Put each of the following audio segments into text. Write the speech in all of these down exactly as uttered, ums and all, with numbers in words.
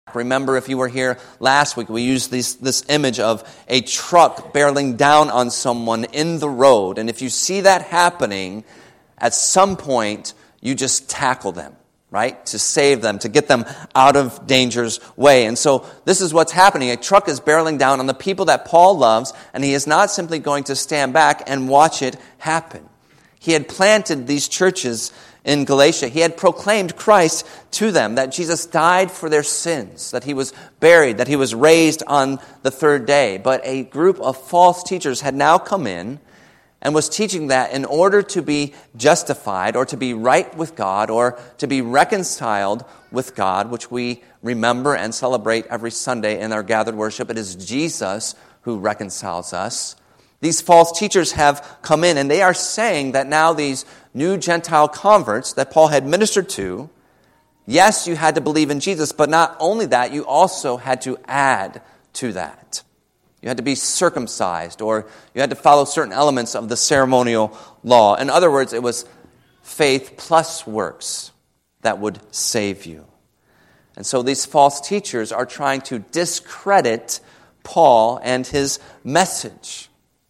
Remember, if you were here last week, we used this, this image of a truck barreling down on someone in the road. And if you see that happening, at some point, you just tackle them, right? To save them, to get them out of danger's way. And so this is what's happening. A truck is barreling down on the people that Paul loves, and he is not simply going to stand back and watch it happen. He had planted these churches in Galatia. He had proclaimed Christ to them, that Jesus died for their sins, that he was buried, that he was raised on the third day. But a group of false teachers had now come in and was teaching that in order to be justified or to be right with God or to be reconciled with God, which we remember and celebrate every Sunday in our gathered worship, it is Jesus who reconciles us. These false teachers have come in, and they are saying that now these new Gentile converts that Paul had ministered to, yes, you had to believe in Jesus, but not only that, you also had to add to that. You had to be circumcised, or you had to follow certain elements of the ceremonial law. In other words, it was faith plus works that would save you. And so these false teachers are trying to discredit Paul and his message.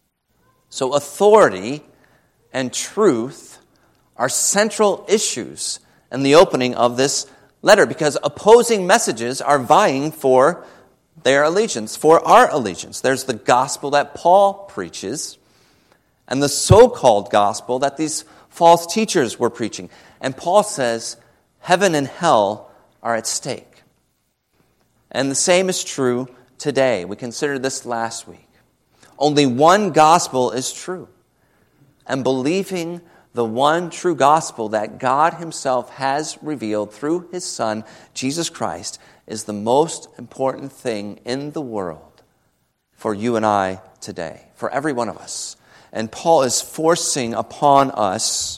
So authority and truth are central issues in the opening of this letter, because opposing messages are vying for their allegiance, for our allegiance. There's the gospel that Paul preaches and the so-called gospel that these false teachers were preaching. And Paul says heaven and hell are at stake. And the same is true today. We considered this last week. Only one gospel is true. And believing the one true gospel that God himself has revealed through his Son, Jesus Christ, is the most important thing in the world for you and I today, for every one of us. And Paul is forcing upon us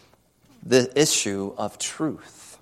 the issue of truth.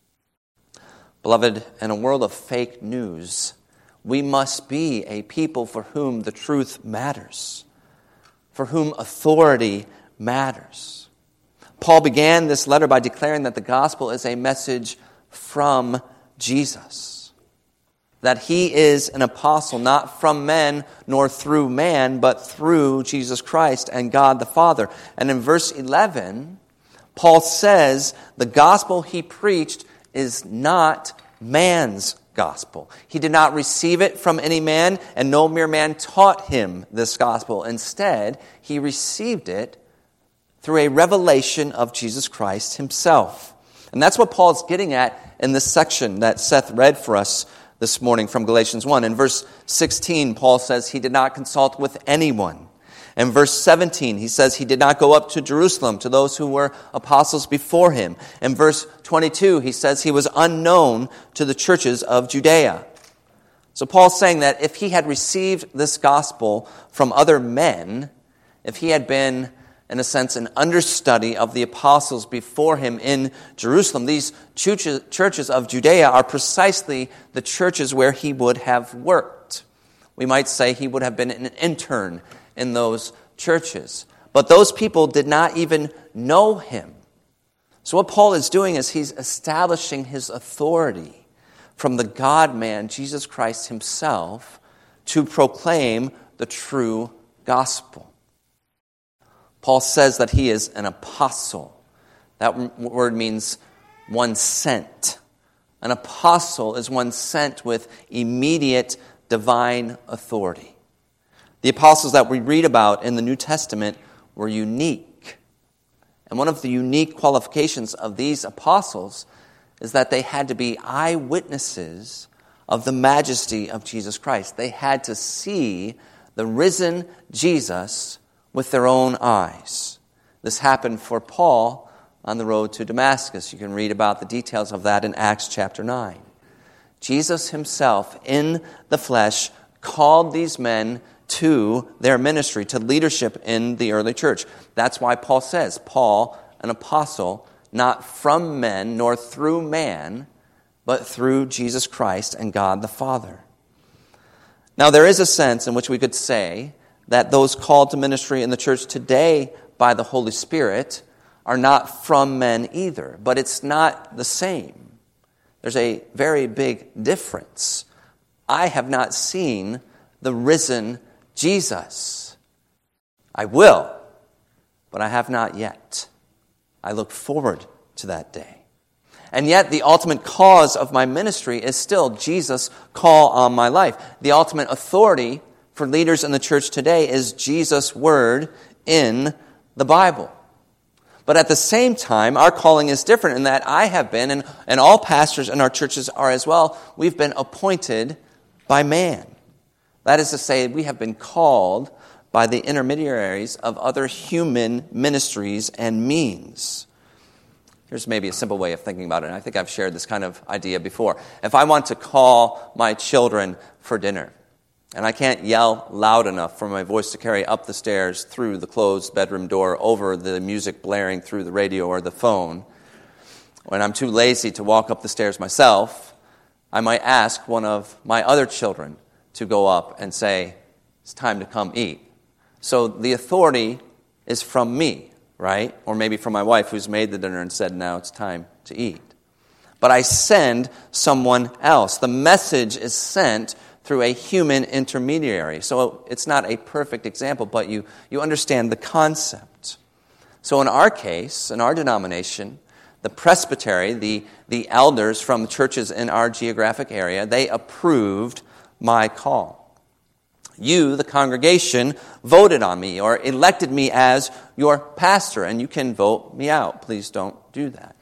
Beloved, in a world of fake news, we must be a people for whom the truth matters, for whom authority matters. Paul began this letter by declaring that the gospel is a message from Jesus, that he is an apostle, not from men nor through man, but through Jesus Christ and God the Father. And in verse eleven, Paul says the gospel he preached is not man's gospel. He did not receive it from any man, and no mere man taught him this gospel. Instead, he received it through a revelation of Jesus Christ himself. And that's what Paul's getting at in this section that Seth read for us this morning from Galatians one. In verse sixteen, Paul says he did not consult with anyone. In verse seventeen, he says he did not go up to Jerusalem to those who were apostles before him. In verse twenty-two, he says he was unknown to the churches of Judea. So Paul's saying that if he had received this gospel from other men, if he had been, in a sense, an understudy of the apostles before him in Jerusalem, these churches of Judea are precisely the churches where he would have worked. We might say he would have been an intern in those churches. But those people did not even know him. So what Paul is doing is he's establishing his authority from the God-man, Jesus Christ himself, to proclaim the true gospel. Paul says that he is an apostle. That word means one sent. An apostle is one sent with immediate divine authority. The apostles that we read about in the New Testament were unique. And one of the unique qualifications of these apostles is that they had to be eyewitnesses of the majesty of Jesus Christ. They had to see the risen Jesus with their own eyes. This happened for Paul on the road to Damascus. You can read about the details of that in Acts chapter nine. Jesus himself, in the flesh, called these men to their ministry, to leadership in the early church. That's why Paul says, Paul, an apostle, not from men nor through man, but through Jesus Christ and God the Father. Now, there is a sense in which we could say that those called to ministry in the church today by the Holy Spirit are not from men either, but it's not the same. There's a very big difference. I have not seen the risen Jesus. I will, but I have not yet. I look forward to that day. And yet the ultimate cause of my ministry is still Jesus' call on my life. The ultimate authority for leaders in the church today is Jesus' word in the Bible. But at the same time, our calling is different in that I have been, and, and all pastors in our churches are as well, we've been appointed by man. That is to say, we have been called by the intermediaries of other human ministries and means. Here's maybe a simple way of thinking about it, and I think I've shared this kind of idea before. If I want to call my children for dinner, and I can't yell loud enough for my voice to carry up the stairs through the closed bedroom door over the music blaring through the radio or the phone, when I'm too lazy to walk up the stairs myself, I might ask one of my other children to go up and say, it's time to come eat. So the authority is from me, right? Or maybe from my wife who's made the dinner and said, now it's time to eat. But I send someone else. The message is sent through a human intermediary. So it's not a perfect example, but you, you understand the concept. So in our case, in our denomination, the presbytery, the, the elders from churches in our geographic area, they approved my call. You, the congregation, voted on me or elected me as your pastor, and you can vote me out. Please don't do that.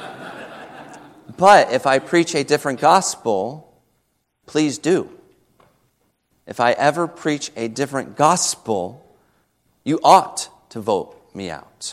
But if I preach a different gospel, please do. If I ever preach a different gospel, you ought to vote me out.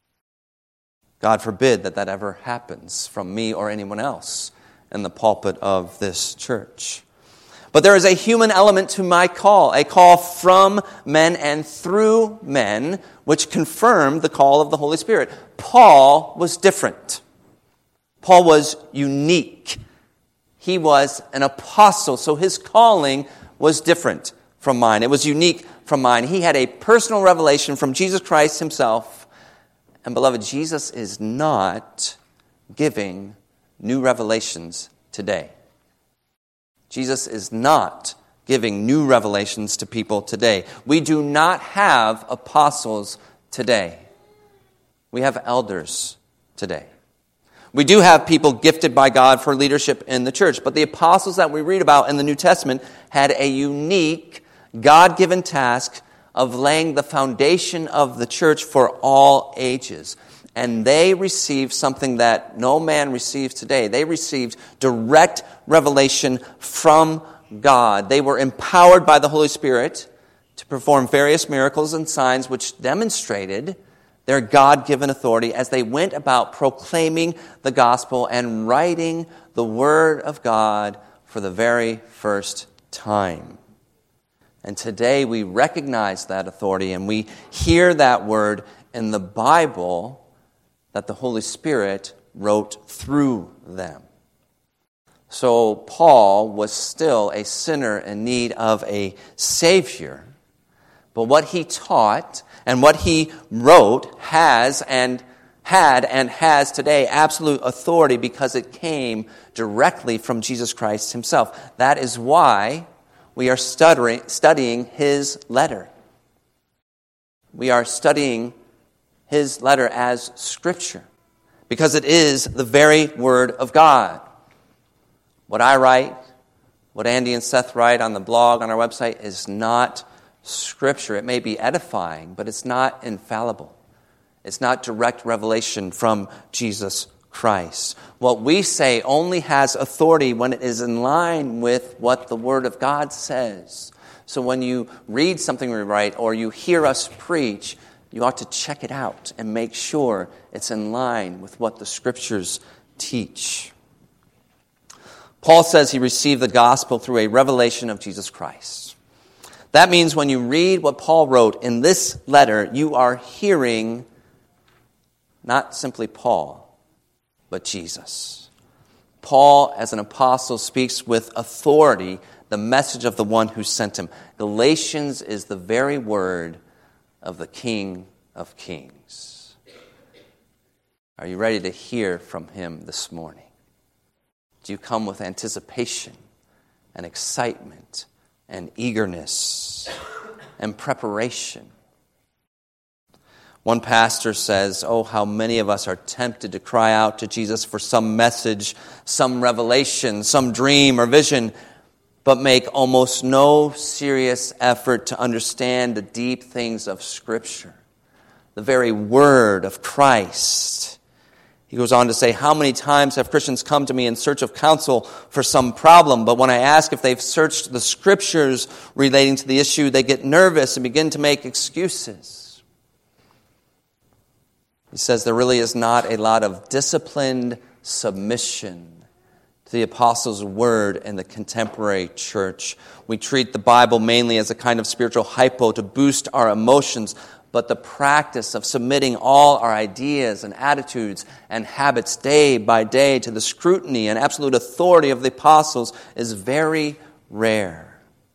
God forbid that that ever happens from me or anyone else in the pulpit of this church. But there is a human element to my call, a call from men and through men, which confirmed the call of the Holy Spirit. Paul was different. Paul was unique. He was an apostle, so his calling was different from mine. It was unique from mine. He had a personal revelation from Jesus Christ himself. And beloved, Jesus is not giving new revelations today. Jesus is not giving new revelations to people today. We do not have apostles today. We have elders today. We do have people gifted by God for leadership in the church, but the apostles that we read about in the New Testament had a unique, God-given task of laying the foundation of the church for all ages. And they received something that no man receives today. They received direct revelation from God. They were empowered by the Holy Spirit to perform various miracles and signs which demonstrated their God-given authority as they went about proclaiming the gospel and writing the word of God for the very first time. And today we recognize that authority and we hear that word in the Bible that the Holy Spirit wrote through them. So Paul was still a sinner in need of a Savior, but what he taught and what he wrote has and had and has today absolute authority because it came directly from Jesus Christ himself. That is why we are studying, studying his letter. We are studying his letter as Scripture, because it is the very Word of God. What I write, what Andy and Seth write on the blog, on our website, is not Scripture. It may be edifying, but it's not infallible. It's not direct revelation from Jesus Christ. What we say only has authority when it is in line with what the Word of God says. So when you read something we write or you hear us preach, you ought to check it out and make sure it's in line with what the Scriptures teach. Paul says he received the gospel through a revelation of Jesus Christ. That means when you read what Paul wrote in this letter, you are hearing not simply Paul, but Jesus. Paul, as an apostle, speaks with authority the message of the one who sent him. Galatians is the very word of the King of Kings. Are you ready to hear from him this morning? Do you come with anticipation and excitement and eagerness and preparation? One pastor says, oh, how many of us are tempted to cry out to Jesus for some message, some revelation, some dream or vision, but make almost no serious effort to understand the deep things of Scripture, the very word of Christ. He goes on to say, how many times have Christians come to me in search of counsel for some problem, but when I ask if they've searched the Scriptures relating to the issue, they get nervous and begin to make excuses. He says there really is not a lot of disciplined submission to the apostles' word in the contemporary church. We treat the Bible mainly as a kind of spiritual hypo to boost our emotions, but the practice of submitting all our ideas and attitudes and habits day by day to the scrutiny and absolute authority of the apostles is very rare.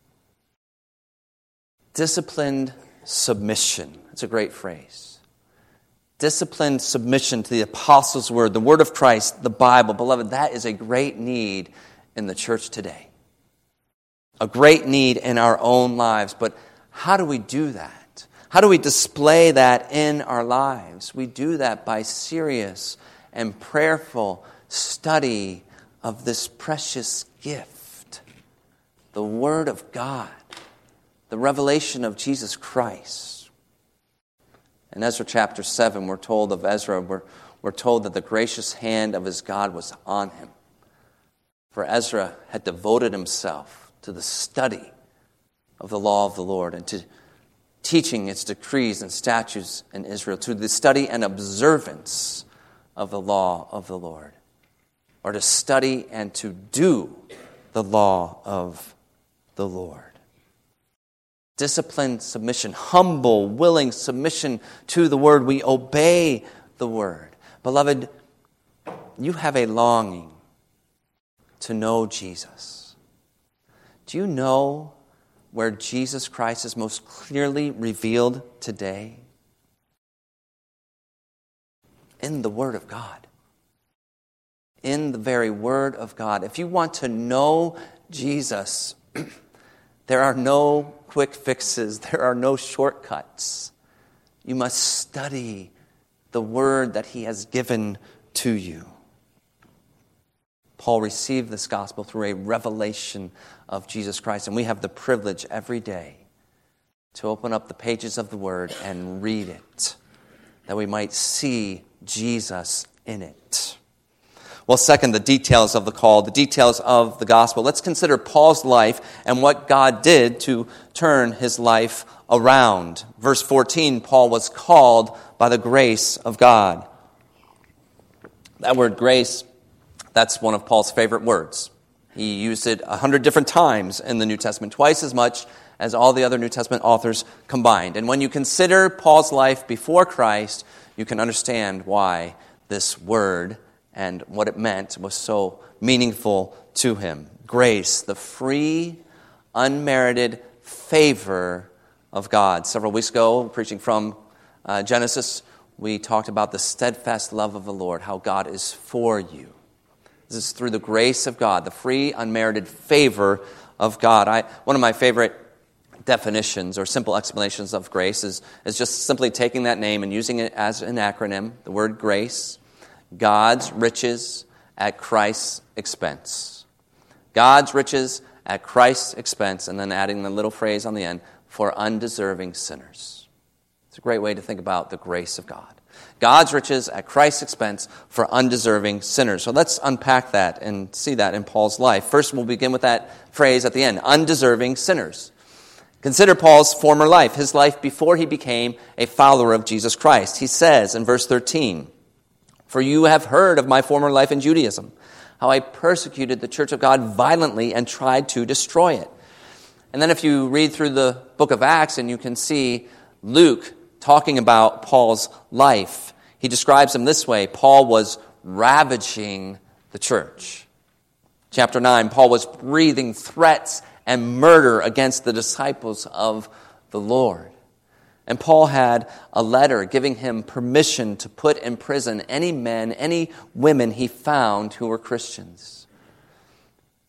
Disciplined submission. That's a great phrase. Disciplined submission to the apostles' word, the word of Christ, the Bible. Beloved, that is a great need in the church today. A great need in our own lives. But how do we do that? How do we display that in our lives? We do that by serious and prayerful study of this precious gift, the Word of God, the revelation of Jesus Christ. In Ezra chapter seven, we're told of Ezra, we're, we're told that the gracious hand of his God was on him. For Ezra had devoted himself to the study of the law of the Lord and to teaching its decrees and statutes in Israel, to the study and observance of the law of the Lord, or to study and to do the law of the Lord. Disciplined submission, humble, willing submission to the Word. We obey the Word. Beloved, you have a longing to know Jesus. Do you know where Jesus Christ is most clearly revealed today? In the Word of God. In the very Word of God. If you want to know Jesus, there are no quick fixes. There are no shortcuts. You must study the word that he has given to you. Paul received this gospel through a revelation of Jesus Christ, and we have the privilege every day to open up the pages of the word and read it, that we might see Jesus in it. Well, second, the details of the call, the details of the gospel. Let's consider Paul's life and what God did to turn his life around. Verse fourteen, Paul was called by the grace of God. That word grace, that's one of Paul's favorite words. He used it a hundred different times in the New Testament, twice as much as all the other New Testament authors combined. And when you consider Paul's life before Christ, you can understand why this word and what it meant was so meaningful to him. Grace, the free, unmerited favor of God. Several weeks ago, preaching from uh, Genesis, we talked about the steadfast love of the Lord, how God is for you. This is through the grace of God, the free, unmerited favor of God. I, one of my favorite definitions or simple explanations of grace is, is just simply taking that name and using it as an acronym, the word grace. God's riches at Christ's expense. God's riches at Christ's expense, and then adding the little phrase on the end, for undeserving sinners. It's a great way to think about the grace of God. God's riches at Christ's expense for undeserving sinners. So let's unpack that and see that in Paul's life. First, we'll begin with that phrase at the end, undeserving sinners. Consider Paul's former life, his life before he became a follower of Jesus Christ. He says in verse thirteen, "For you have heard of my former life in Judaism, how I persecuted the church of God violently and tried to destroy it." And then if you read through the book of Acts, and you can see Luke talking about Paul's life, he describes him this way: Paul was ravaging the church. Chapter nine, Paul was breathing threats and murder against the disciples of the Lord. And Paul had a letter giving him permission to put in prison any men, any women he found who were Christians.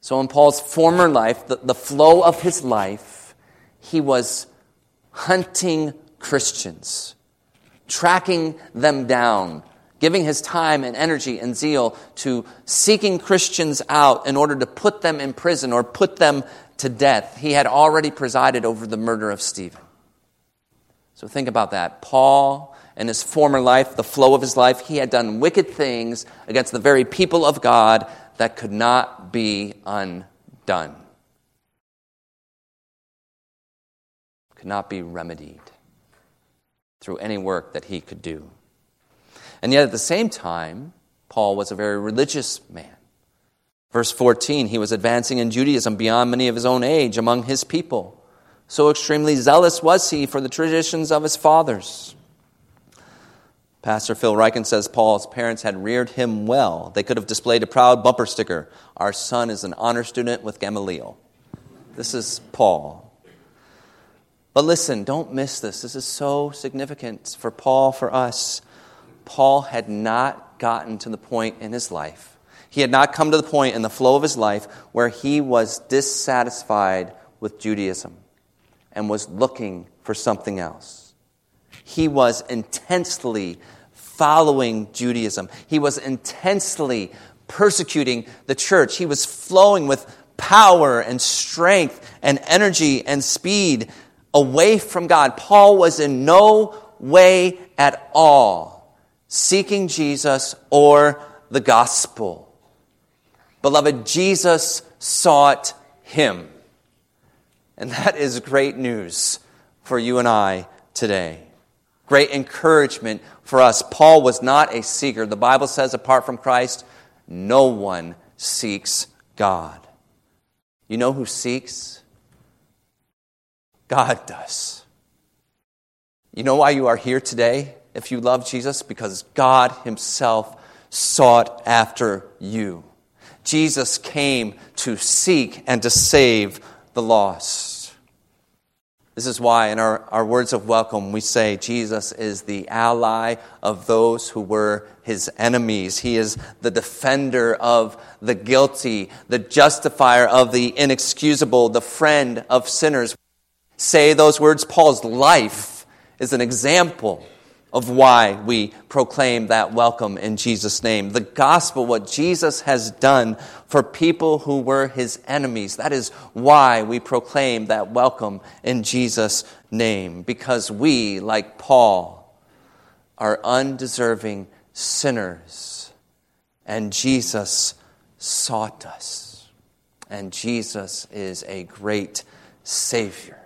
So in Paul's former life, the, the flow of his life, he was hunting Christians, tracking them down, giving his time and energy and zeal to seeking Christians out in order to put them in prison or put them to death. He had already presided over the murder of Stephen. So think about that. Paul, in his former life, the flow of his life, he had done wicked things against the very people of God that could not be undone, could not be remedied through any work that he could do. And yet at the same time, Paul was a very religious man. Verse fourteen, he was advancing in Judaism beyond many of his own age among his people. So extremely zealous was he for the traditions of his fathers. Pastor Phil Ryken says Paul's parents had reared him well. They could have displayed a proud bumper sticker. Our son is an honor student with Gamaliel. This is Paul. But listen, don't miss this. This is so significant for Paul, for us. Paul had not gotten to the point in his life. He had not come to the point in the flow of his life where he was dissatisfied with Judaism and was looking for something else. He was intensely following Judaism. He was intensely persecuting the church. He was flowing with power and strength and energy and speed away from God. Paul was in no way at all seeking Jesus or the gospel. Beloved, Jesus sought him. And that is great news for you and I today. Great encouragement for us. Paul was not a seeker. The Bible says apart from Christ, no one seeks God. You know who seeks? God does. You know why you are here today? If you love Jesus, because God himself sought after you. Jesus came to seek and to save the lost. This is why in our, our words of welcome we say Jesus is the ally of those who were his enemies. He is the defender of the guilty, the justifier of the inexcusable, the friend of sinners. Say those words, Paul's life is an example of why we proclaim that welcome in Jesus' name. The gospel, what Jesus has done for people who were his enemies. That is why we proclaim that welcome in Jesus' name. Because we, like Paul, are undeserving sinners. And Jesus sought us. And Jesus is a great Savior.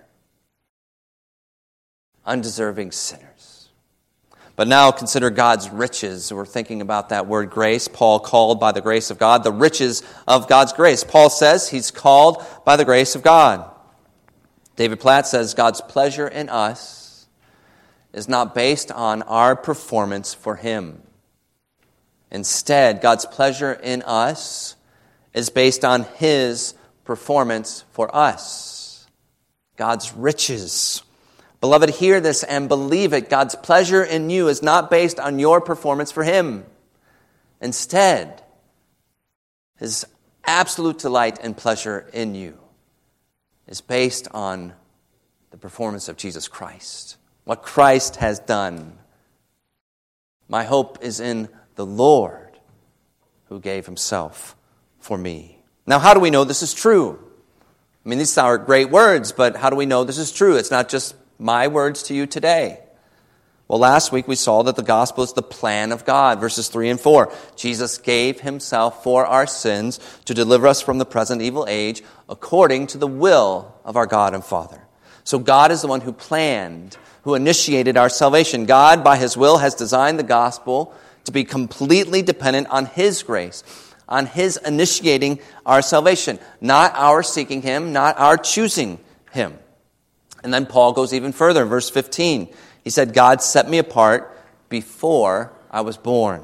Undeserving sinners. But now consider God's riches. We're thinking about that word grace. Paul called by the grace of God, the riches of God's grace. Paul says he's called by the grace of God. David Platt says God's pleasure in us is not based on our performance for him. Instead, God's pleasure in us is based on his performance for us. God's riches. Beloved, hear this and believe it. God's pleasure in you is not based on your performance for him. Instead, his absolute delight and pleasure in you is based on the performance of Jesus Christ. What Christ has done. My hope is in the Lord who gave himself for me. Now, how do we know this is true? I mean, these are great words, but how do we know this is true? It's not just my words to you today. Well, last week we saw that the gospel is the plan of God. Verses three and four. Jesus gave himself for our sins to deliver us from the present evil age according to the will of our God and Father. So God is the one who planned, who initiated our salvation. God, by his will, has designed the gospel to be completely dependent on his grace, on his initiating our salvation, not our seeking him, not our choosing him. And then Paul goes even further, verse fifteen. He said, God set me apart before I was born.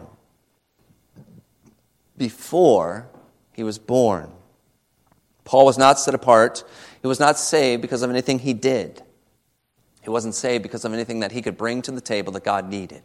Before he was born. Paul was not set apart. He was not saved because of anything he did. He wasn't saved because of anything that he could bring to the table that God needed.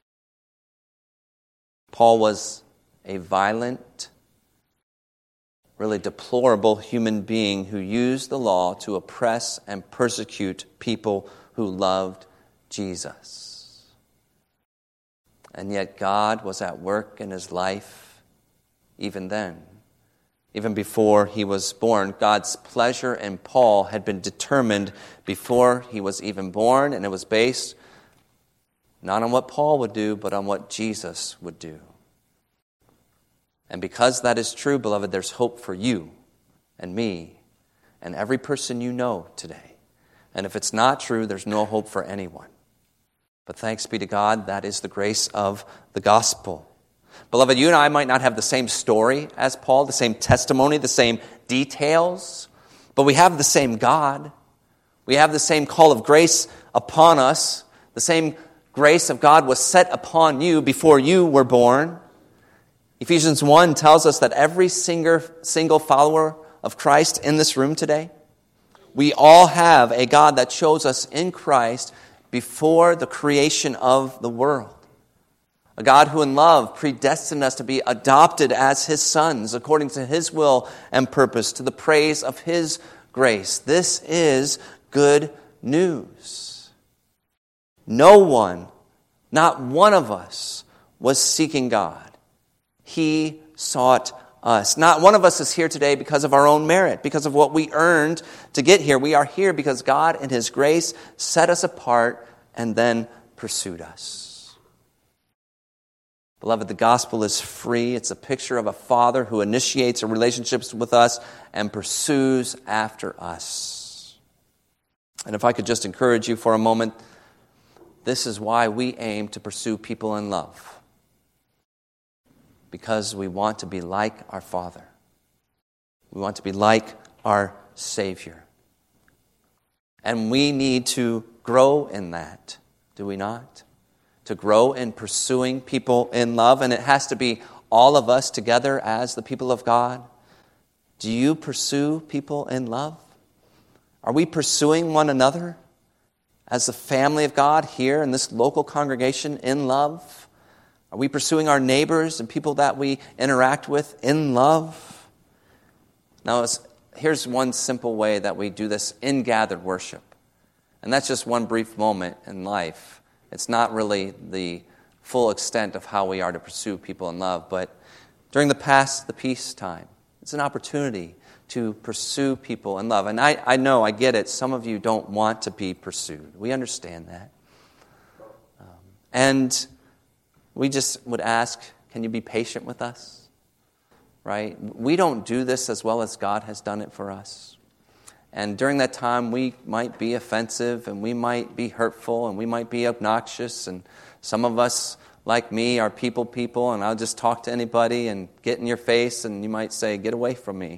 Paul was a violent, really deplorable human being who used the law to oppress and persecute people who loved Jesus. And yet God was at work in his life even then. Even before he was born, God's pleasure in Paul had been determined before he was even born, and it was based not on what Paul would do, but on what Jesus would do. And because that is true, beloved, there's hope for you and me and every person you know today. And if it's not true, there's no hope for anyone. But thanks be to God, that is the grace of the gospel. Beloved, you and I might not have the same story as Paul, the same testimony, the same details, but we have the same God. We have the same call of grace upon us. The same grace of God was set upon you before you were born. Ephesians one tells us that every single, single follower of Christ in this room today, we all have a God that chose us in Christ before the creation of the world. A God who in love predestined us to be adopted as his sons according to his will and purpose, to the praise of his grace. This is good news. No one, not one of us, was seeking God. He sought us. Not one of us is here today because of our own merit, because of what we earned to get here. We are here because God in his grace set us apart and then pursued us. Beloved, the gospel is free. It's a picture of a father who initiates a relationship with us and pursues after us. And if I could just encourage you for a moment, this is why we aim to pursue people in love. Because we want to be like our Father. We want to be like our Savior. And we need to grow in that, do we not? To grow in pursuing people in love, and it has to be all of us together as the people of God. Do you pursue people in love? Are we pursuing one another as the family of God here in this local congregation in love? Are we pursuing our neighbors and people that we interact with in love? Now, here's one simple way that we do this in gathered worship, and that's just one brief moment in life. It's not really the full extent of how we are to pursue people in love, but during the past, the peace time, it's an opportunity to pursue people in love. And I, I know, I get it, some of you don't want to be pursued. We understand that. Um, and we just would ask, can you be patient with us? Right? We don't do this as well as God has done it for us. And during that time, we might be offensive, and we might be hurtful, and we might be obnoxious, and some of us, like me, are people people, and I'll just talk to anybody and get in your face, and you might say, get away from me.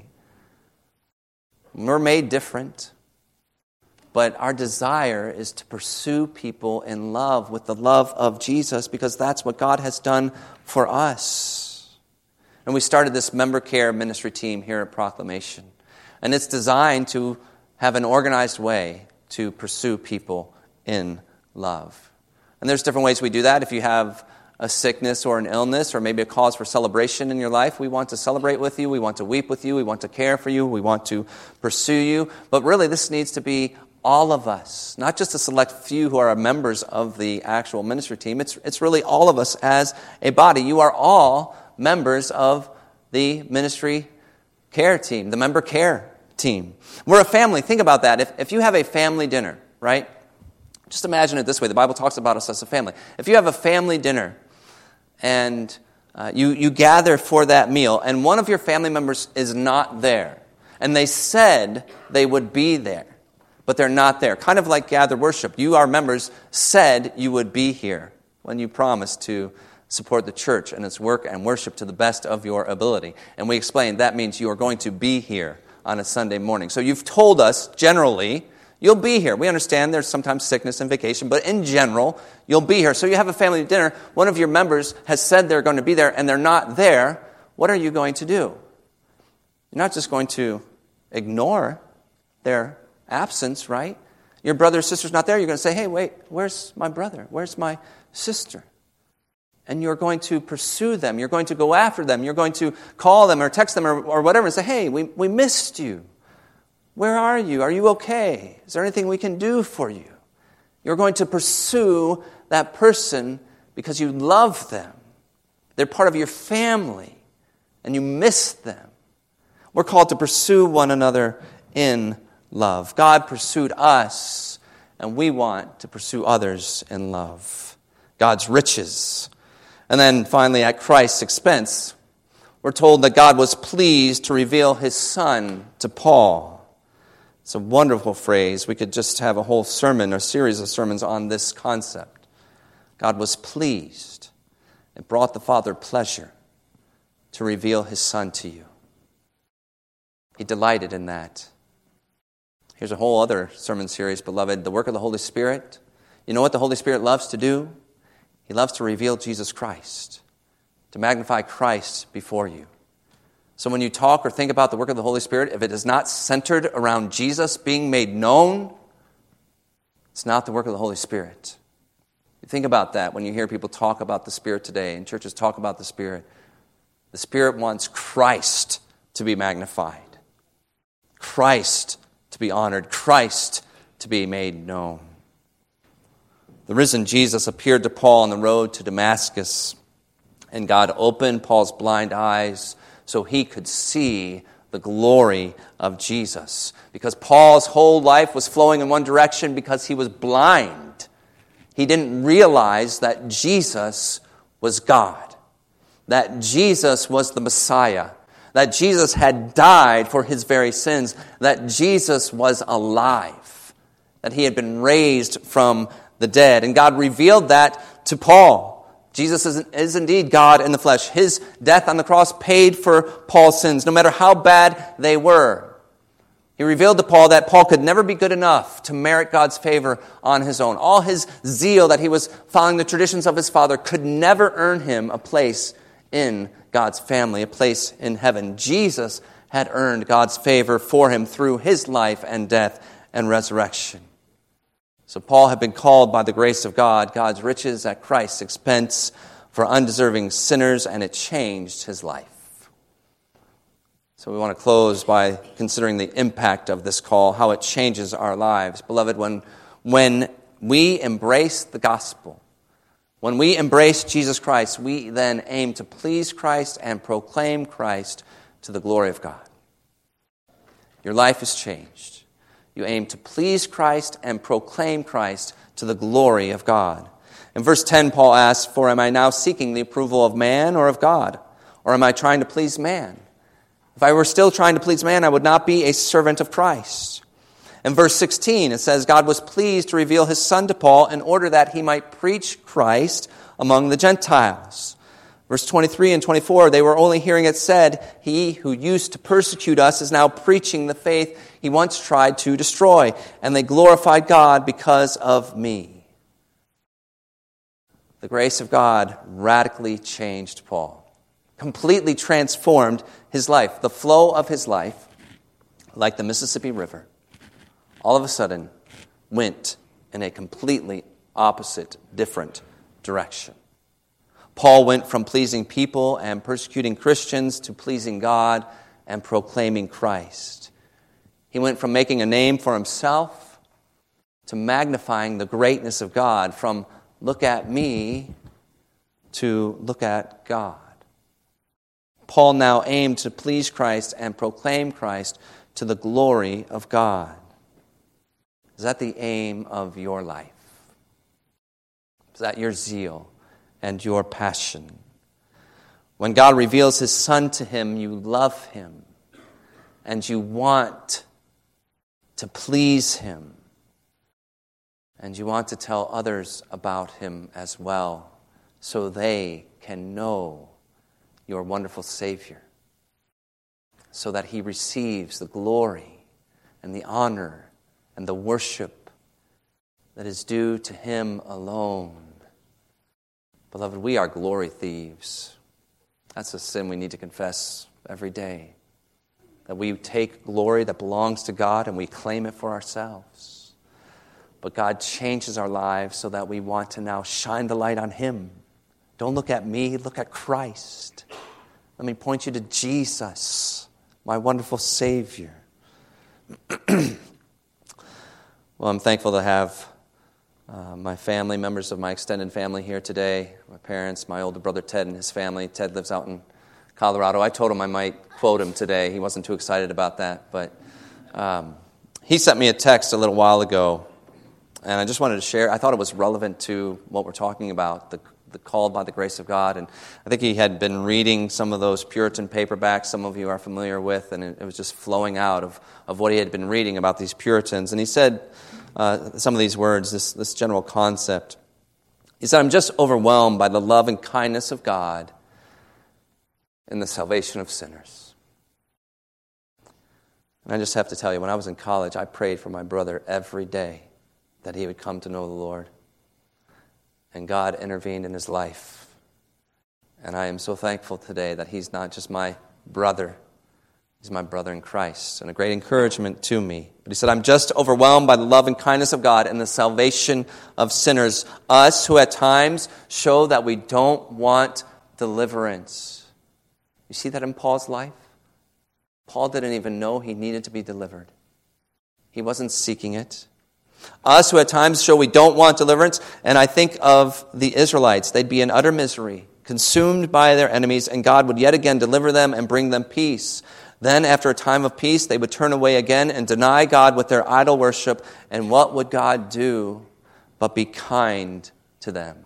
We're made different, but our desire is to pursue people in love with the love of Jesus, because that's what God has done for us. And we started this member care ministry team here at Proclamation. And it's designed to have an organized way to pursue people in love. And there's different ways we do that. If you have a sickness or an illness or maybe a cause for celebration in your life, we want to celebrate with you. We want to weep with you. We want to care for you. We want to pursue you. But really, this needs to be all of us, not just a select few who are members of the actual ministry team. It's, it's really all of us as a body. You are all members of the ministry care team, the member care team. We're a family. Think about that. If, if you have a family dinner, right? Just imagine it this way. The Bible talks about us as a family. If you have a family dinner and uh, you, you gather for that meal and one of your family members is not there, and they said they would be there, but they're not there, kind of like gathered worship. You, our members, said you would be here when you promised to support the church and its work and worship to the best of your ability. And we explained that means you are going to be here on a Sunday morning. So you've told us, generally, you'll be here. We understand there's sometimes sickness and vacation, but in general, you'll be here. So you have a family dinner. One of your members has said they're going to be there, and they're not there. What are you going to do? You're not just going to ignore their absence, right? Your brother or sister's not there. You're going to say, hey, wait, where's my brother? Where's my sister? and you're going to pursue them. You're going to go after them. You're going to call them or text them or, or whatever and say, hey, we, we missed you. Where are you? Are you okay? Is there anything we can do for you? You're going to pursue that person because you love them. They're part of your family, and you miss them. We're called to pursue one another in love. God pursued us, and we want to pursue others in love. God's riches. And then finally, at Christ's expense, we're told that God was pleased to reveal his Son to Paul. It's a wonderful phrase. We could just have a whole sermon or series of sermons on this concept. God was pleased. It brought the Father pleasure to reveal his Son to you. He delighted in that. Here's a whole other sermon series, beloved. The work of the Holy Spirit. You know what the Holy Spirit loves to do? He loves to reveal Jesus Christ, to magnify Christ before you. So when you talk or think about the work of the Holy Spirit, if it is not centered around Jesus being made known, it's not the work of the Holy Spirit. You think about that when you hear people talk about the Spirit today, and churches talk about the Spirit. The Spirit wants Christ to be magnified, Christ to be honored, Christ to be made known. The risen Jesus appeared to Paul on the road to Damascus, and God opened Paul's blind eyes so he could see the glory of Jesus. Because Paul's whole life was flowing in one direction because he was blind. He didn't realize that Jesus was God, that Jesus was the Messiah, that Jesus had died for his very sins, that Jesus was alive, that he had been raised from the dead. And God revealed that to Paul. Jesus is, is indeed God in the flesh. His death on the cross paid for Paul's sins, no matter how bad they were. He revealed to Paul that Paul could never be good enough to merit God's favor on his own. All his zeal that he was following the traditions of his father could never earn him a place in God's family, a place in heaven. Jesus had earned God's favor for him through his life and death and resurrection. So Paul had been called by the grace of God, God's riches at Christ's expense for undeserving sinners, and it changed his life. So we want to close by considering the impact of this call, how it changes our lives. Beloved, when, when we embrace the gospel, when we embrace Jesus Christ, we then aim to please Christ and proclaim Christ to the glory of God. Your life is changed. You aim to please Christ and proclaim Christ to the glory of God. In verse ten, Paul asks, "For am I now seeking the approval of man or of God? Or am I trying to please man? If I were still trying to please man, I would not be a servant of Christ." In verse sixteen, it says, "God was pleased to reveal his Son to Paul in order that he might preach Christ among the Gentiles." Verse twenty-three and twenty-four, "They were only hearing it said, 'He who used to persecute us is now preaching the faith he once tried to destroy.' And they glorified God because of me." The grace of God radically changed Paul, completely transformed his life. The flow of his life, like the Mississippi River, all of a sudden went in a completely opposite, different direction. Paul went from pleasing people and persecuting Christians to pleasing God and proclaiming Christ. He went from making a name for himself to magnifying the greatness of God, from look at me to look at God. Paul now aimed to please Christ and proclaim Christ to the glory of God. Is that the aim of your life? Is that your zeal and your passion? When God reveals his Son to him, you love him and you want to please him and you want to tell others about him as well so they can know your wonderful Savior, so that he receives the glory and the honor and the worship that is due to him alone. Beloved, we are glory thieves. That's a sin we need to confess every day. That we take glory that belongs to God and we claim it for ourselves. But God changes our lives so that we want to now shine the light on him Don't look at me, look at Christ. Let me point you to Jesus, my wonderful Savior. Well, I'm thankful to have uh, my family, members of my extended family here today, my parents, my older brother Ted and his family. Ted lives out in Colorado. I told him I might quote him today. He wasn't too excited about that, but um, he sent me a text a little while ago, and I just wanted to share. I thought it was relevant to what we're talking about, the, the called by the grace of God. And I think he had been reading some of those Puritan paperbacks some of you are familiar with, and it, it was just flowing out of, of what he had been reading about these Puritans. And he said uh, some of these words, this, this general concept. He said, I'm just overwhelmed by the love and kindness of God in the salvation of sinners. And I just have to tell you, when I was in college, I prayed for my brother every day that he would come to know the Lord. And God intervened in his life. And I am so thankful today that he's not just my brother, he's my brother in Christ, and a great encouragement to me. But he said, I'm just overwhelmed by the love and kindness of God and the salvation of sinners, us who at times show that we don't want deliverance. You see that in Paul's life? Paul didn't even know he needed to be delivered. He wasn't seeking it. Us who at times show we don't want deliverance, and I think of the Israelites. They'd be in utter misery, consumed by their enemies, and God would yet again deliver them and bring them peace. Then, after a time of peace, they would turn away again and deny God with their idol worship. And what would God do but be kind to them?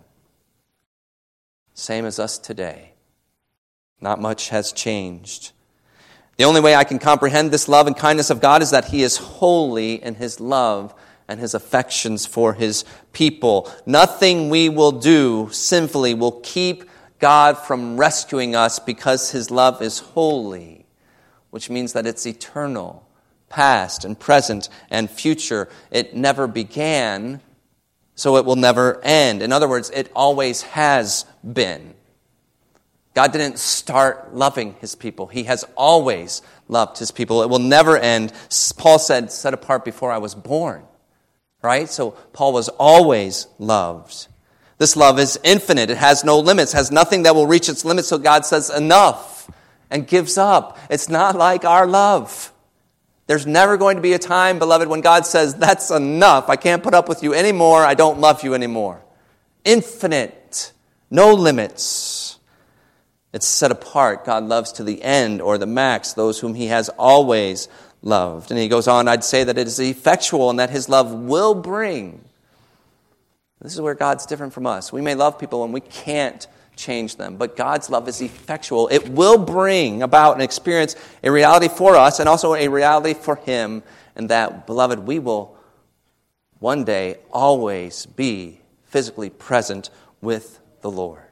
Same as us today. Not much has changed. The only way I can comprehend this love and kindness of God is that He is holy in His love and His affections for His people. Nothing we will do sinfully will keep God from rescuing us because His love is holy, which means that it's eternal, past and present and future. It never began, so it will never end. In other words, it always has been. God didn't start loving His people. He has always loved His people. It will never end. Paul said, set apart before I was born. Right? So Paul was always loved. This love is infinite. It has no limits, has nothing that will reach its limits. So God says enough and gives up. It's not like our love. There's never going to be a time, beloved, when God says, that's enough. I can't put up with you anymore. I don't love you anymore. Infinite. No limits. It's set apart. God loves to the end or the max those whom He has always loved. And he goes on, I'd say that it is effectual and that His love will bring. This is where God's different from us. We may love people and we can't change them, but God's love is effectual. It will bring about an experience, a reality for us and also a reality for Him, and that, beloved, we will one day always be physically present with the Lord.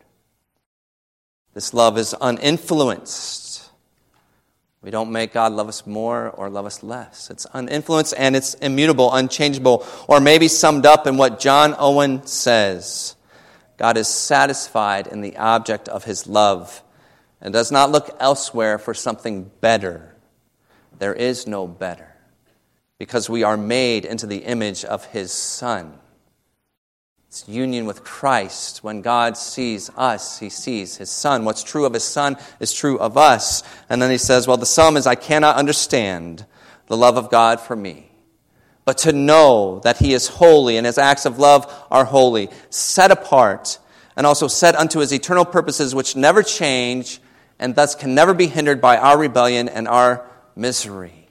This love is uninfluenced. We don't make God love us more or love us less. It's uninfluenced and it's immutable, unchangeable, or maybe summed up in what John Owen says. God is satisfied in the object of His love and does not look elsewhere for something better. There is no better because we are made into the image of His Son. It's union with Christ. When God sees us, He sees His Son. What's true of His Son is true of us. And then He says, well, the sum is I cannot understand the love of God for me, but to know that He is holy and His acts of love are holy, set apart, and also set unto His eternal purposes which never change and thus can never be hindered by our rebellion and our misery.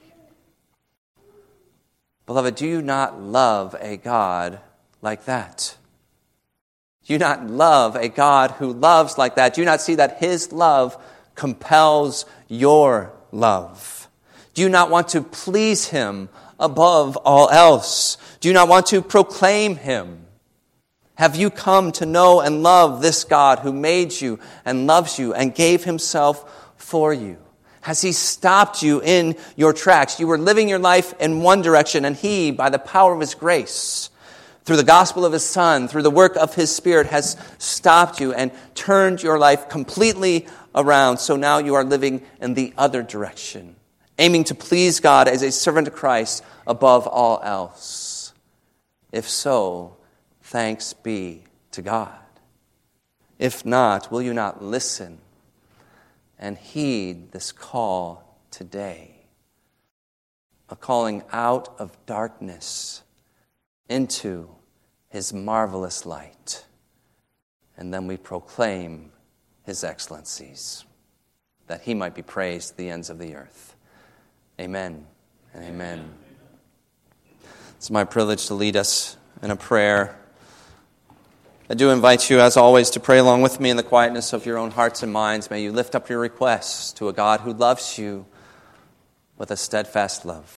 Beloved, do you not love a God like that? Do you not love a God who loves like that? Do you not see that His love compels your love? Do you not want to please Him above all else? Do you not want to proclaim Him? Have you come to know and love this God who made you and loves you and gave Himself for you? Has He stopped you in your tracks? You were living your life in one direction, and He, by the power of His grace, through the gospel of His Son, through the work of His Spirit, has stopped you and turned your life completely around. So now you are living in the other direction, aiming to please God as a servant of Christ above all else. If so, thanks be to God. If not, will you not listen and heed this call today? A calling out of darkness into His marvelous light. And then we proclaim His excellencies, that He might be praised to the ends of the earth. Amen and amen. It's my privilege to lead us in a prayer. I do invite you, as always, to pray along with me in the quietness of your own hearts and minds. May you lift up your requests to a God who loves you with a steadfast love.